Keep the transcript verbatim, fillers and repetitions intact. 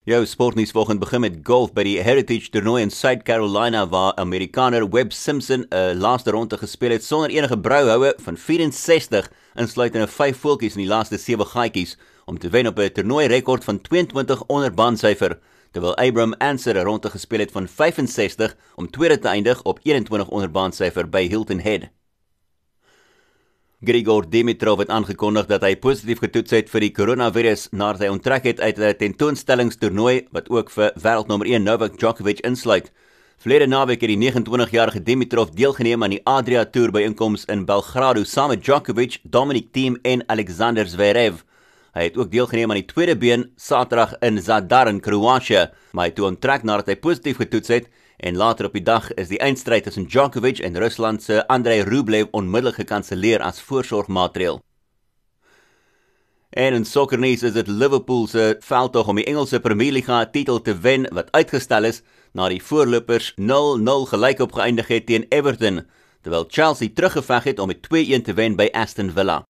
Jou sportnuus vanoggend begin met golf by die Heritage toernooi in South Carolina waar Amerikaner Webb Simpson 'n laaste ronde gespeel het sonder enige brouhoue van vyf-en-sestig insluitende vyf voeltjies in die laaste sewe gaatjies om te wen op 'n toernooirekord van twee-en-twintig onder baansyfer, terwyl Abram Ancer 'n ronde gespeel het van vyf-en-sestig om tweede te eindig op een-en-twintig onder baansyfer by Hilton Head. Grigor Dimitrov het aangekondig dat hy positief getoets het vir die coronavirus nadat hy onttrek het uit 'n tentoonstellingstoernooi wat ook vir wêreldnommer een Novak Djokovic insluit. Verlede naweek het die negenentwintigjarige Dimitrov deelgeneem aan die Adria Tour byeenkoms in Belgrado saam met Djokovic, Dominic Thiem en Alexander Zverev. Hy het ook deelgeneem aan die tweede been Saterdag in Zadar in Kroatië, maar hy het toe onttrek nadat hy positief getoets het. En later op die dag is die eindstryd tussen Djokovic en Rusland se Andrei Rublev onmiddellik gekanselleer as voorsorgmaatreël. En in sokkernuus is dit Liverpool se veldtog om die Engelse Premierliga titel te wen wat uitgestel is na die voorlopers nul nul gelyk op geëindig het teen Everton, terwyl Chelsea teruggeveg het om met twee-een te wen by Aston Villa.